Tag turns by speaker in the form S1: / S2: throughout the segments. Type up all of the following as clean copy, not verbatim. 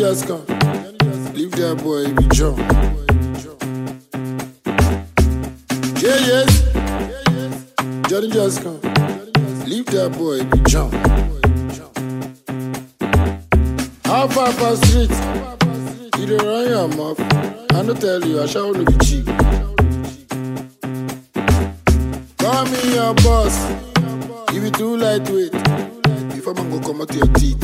S1: just come. Leave that boy, be John. Yeah, yes. Johnny just come. Leave that boy, be John. How far past street? You don't run your mouth. I don't tell you, I shall only be cheap. Call me your boss. If you too lightweight, before man go come out your teeth.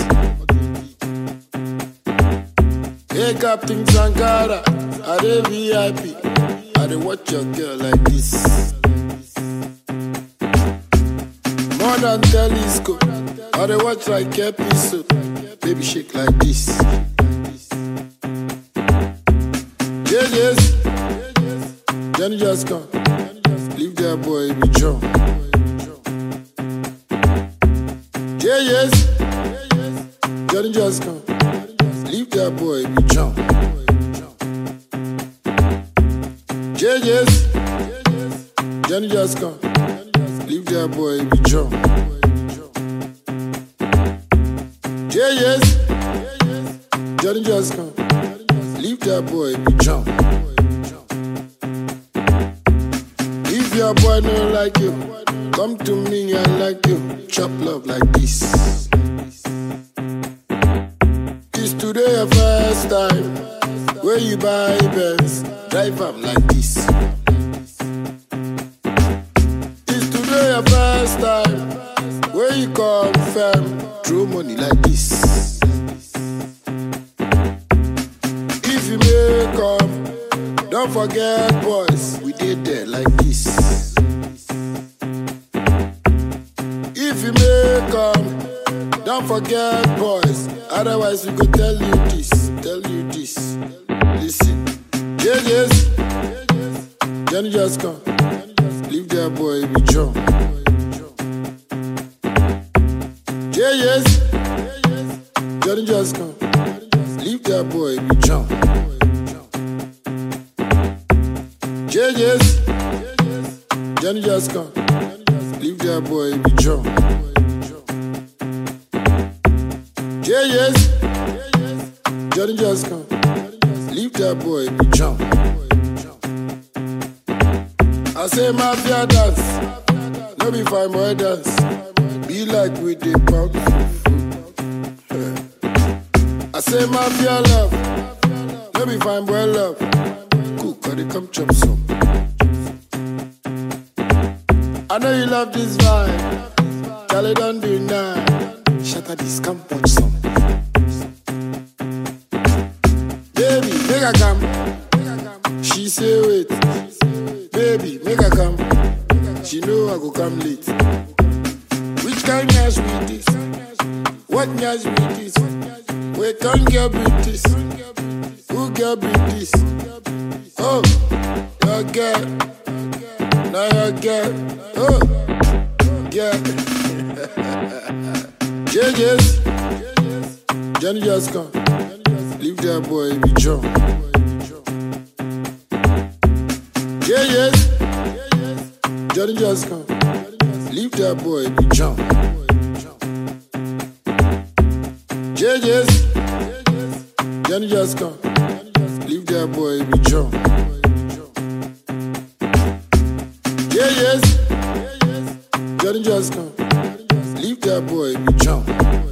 S1: Hey, Captain Sankara, I dey VIP. I dey watch your girl like this. More than telescope, I dey watch like episode. Baby shake like this. Yeah, yes. Johnny just come. Leave that boy, be John. Yeah, yes. Johnny just come. Leave that boy, be John. Yeah, yes. Johnny just come. Leave that boy, be John. Yeah, yes. Johnny just come. Leave that boy, be John. If your boy don't like you, come to me and like you. Chop love like this. It's today your first time where you buy Benz, drive up like this. It's today your first time where you confirm, throw money like this. If you may come, don't forget boys, we did there like this. If you may come, don't forget boys, otherwise we go tell you this, Listen, yeah, yes, Johnny just come, leave that boy, be John. Yeah, yes, Johnny just come, leave that boy, be John. Yeah, yes, Johnny just come, leave that boy, be John. Yeah, yes, Johnny just come, leave that boy, be John. I say mafia dance, no be fine boy dance. Be like we dey pound food. I say mafia love, no be fine boy love. Cook, or they come chop some. I know you love this vibe, Charlie don't do nine. Shatter this, come watch some. Baby, make her come. She say wait. Baby, make her come. She know I go come late. Which kind nyash with this? What nyash with this? Wait, don't girl beat this. Who girl beat this? Oh, your girl. Now your girl. Oh, girl. Yeah, yes. Johnny just come. Leave that boy, be John. Yeah, yes. Johnny just come. Leave that boy, be John. Yeah, yes. Johnny just come. Leave that boy, be John. Yeah, yes. Johnny just come. Leave that boy, be John.